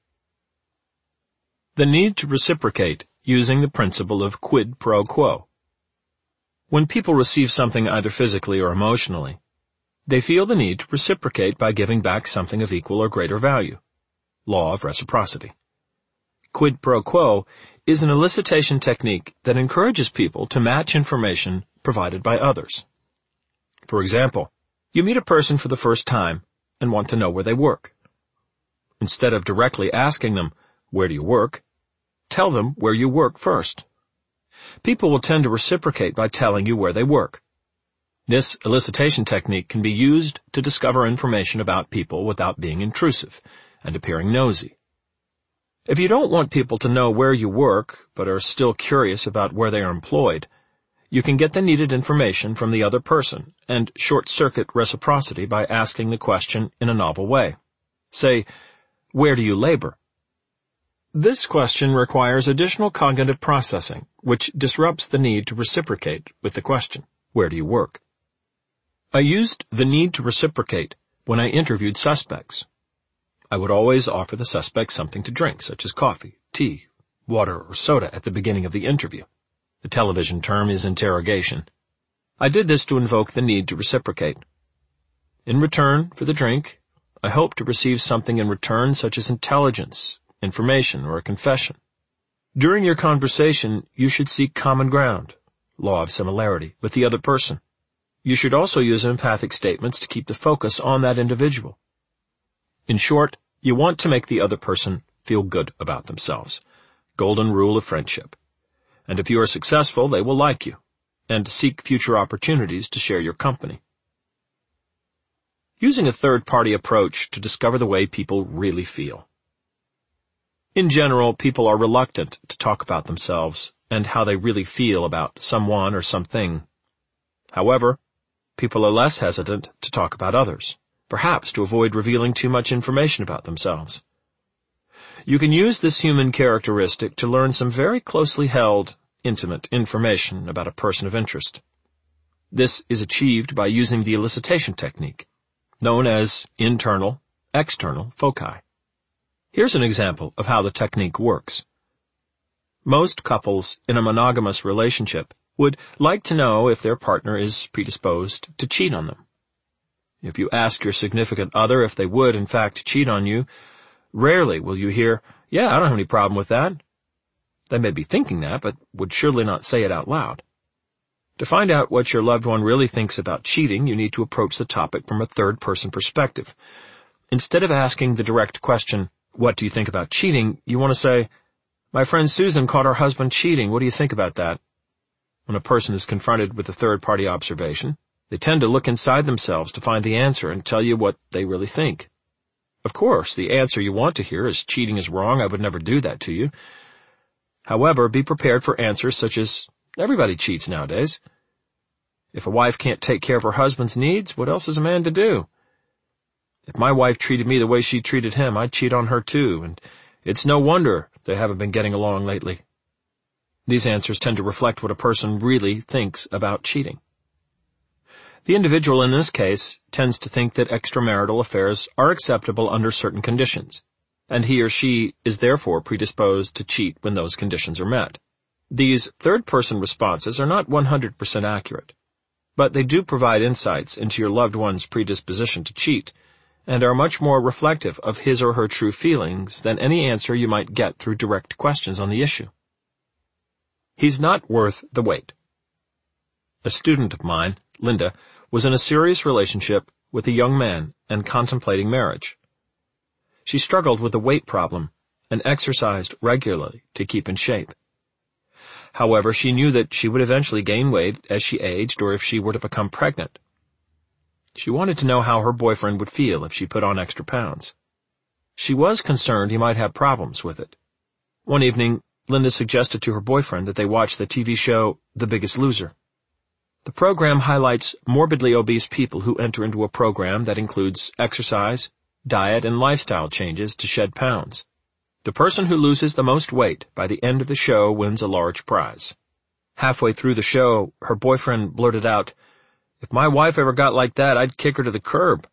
The need to reciprocate using the principle of quid pro quo. When people receive something either physically or emotionally, they feel the need to reciprocate by giving back something of equal or greater value. Law of reciprocity. Quid pro quo is an elicitation technique that encourages people to match information provided by others. For example, you meet a person for the first time and want to know where they work. Instead of directly asking them, "Where do you work?" tell them where you work first. People will tend to reciprocate by telling you where they work. This elicitation technique can be used to discover information about people without being intrusive and appearing nosy. If you don't want people to know where you work, but are still curious about where they are employed, you can get the needed information from the other person and short-circuit reciprocity by asking the question in a novel way. Say, "Where do you labor?" This question requires additional cognitive processing, which disrupts the need to reciprocate with the question, "Where do you work?" I used the need to reciprocate when I interviewed suspects. I would always offer the suspect something to drink, such as coffee, tea, water, or soda at the beginning of the interview. The television term is interrogation. I did this to invoke the need to reciprocate. In return for the drink, I hoped to receive something in return such as intelligence, information, or a confession. During your conversation, you should seek common ground, law of similarity, with the other person. You should also use empathic statements to keep the focus on that individual. In short, You want to make the other person feel good about themselves. Golden rule of friendship. And if you are successful, they will like you and seek future opportunities to share your company. Using a third-party approach to discover the way people really feel. In general, people are reluctant to talk about themselves and how they really feel about someone or something. However, people are less hesitant to talk about others, perhaps to avoid revealing too much information about themselves. You can use this human characteristic to learn some very closely held, intimate information about a person of interest. This is achieved by using the elicitation technique, known as internal-external foci. Here's an example of how the technique works. Most couples in a monogamous relationship would like to know if their partner is predisposed to cheat on them. If you ask your significant other if they would, in fact, cheat on you, rarely will you hear, "Yeah, I don't have any problem with that." They may be thinking that, but would surely not say it out loud. To find out what your loved one really thinks about cheating, you need to approach the topic from a third-person perspective. Instead of asking the direct question, "What do you think about cheating?" you want to say, "My friend Susan caught her husband cheating. What do you think about that?" When a person is confronted with a third-party observation, they tend to look inside themselves to find the answer and tell you what they really think. Of course, the answer you want to hear is, "Cheating is wrong. I would never do that to you." However, be prepared for answers such as, "Everybody cheats nowadays." If a wife can't take care of her husband's needs, what else is a man to do? If my wife treated me the way she treated him, I'd cheat on her too, and it's no wonder they haven't been getting along lately. These answers tend to reflect what a person really thinks about cheating. The individual in this case tends to think that extramarital affairs are acceptable under certain conditions, and he or she is therefore predisposed to cheat when those conditions are met. These third-person responses are not 100% accurate, but they do provide insights into your loved one's predisposition to cheat, and are much more reflective of his or her true feelings than any answer you might get through direct questions on the issue. He's not worth the wait. A student of mine, Linda, was in a serious relationship with a young man and contemplating marriage. She struggled with a weight problem and exercised regularly to keep in shape. However, she knew that she would eventually gain weight as she aged or if she were to become pregnant. She wanted to know how her boyfriend would feel if she put on extra pounds. She was concerned he might have problems with it. One evening, Linda suggested to her boyfriend that they watch the TV show The Biggest Loser. The program highlights morbidly obese people who enter into a program that includes exercise, diet, and lifestyle changes to shed pounds. The person who loses the most weight by the end of the show wins a large prize. Halfway through the show, her boyfriend blurted out, "If my wife ever got like that, I'd kick her to the curb."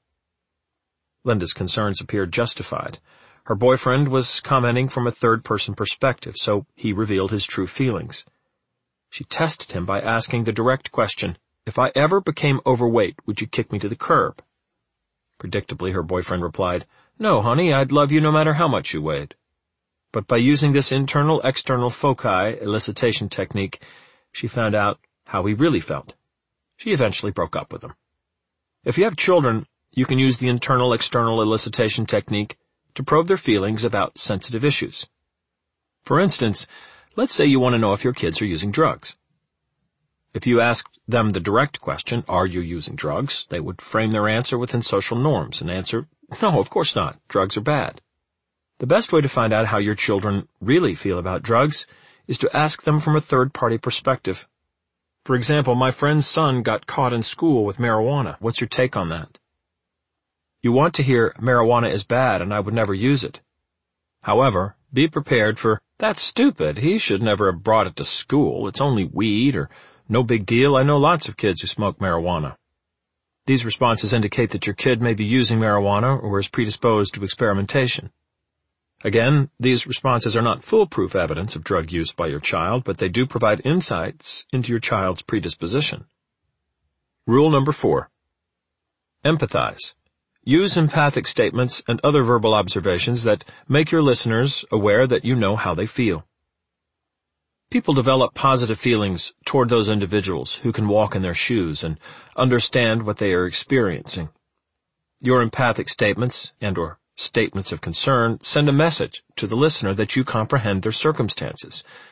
Linda's concerns appeared justified. Her boyfriend was commenting from a third-person perspective, so he revealed his true feelings. She tested him by asking the direct question, "If I ever became overweight, would you kick me to the curb?" Predictably, her boyfriend replied, "No, honey, I'd love you no matter how much you weighed." But by using this internal-external foci elicitation technique, she found out how he really felt. She eventually broke up with him. If you have children, you can use the internal-external elicitation technique to probe their feelings about sensitive issues. For instance, let's say you want to know if your kids are using drugs. If you asked them the direct question, "Are you using drugs?" they would frame their answer within social norms and answer, "No, of course not. Drugs are bad." The best way to find out how your children really feel about drugs is to ask them from a third-party perspective. For example, "My friend's son got caught in school with marijuana. What's your take on that?" You want to hear, "Marijuana is bad and I would never use it." However, be prepared for, "That's stupid. He should never have brought it to school. It's only weed," or "No big deal. I know lots of kids who smoke marijuana." These responses indicate that your kid may be using marijuana or is predisposed to experimentation. Again, these responses are not foolproof evidence of drug use by your child, but they do provide insights into your child's predisposition. Rule number 4. Empathize. Use empathic statements and other verbal observations that make your listeners aware that you know how they feel. People develop positive feelings toward those individuals who can walk in their shoes and understand what they are experiencing. Your empathic statements and/or Statements of concern send a message to the listener that you comprehend their circumstances.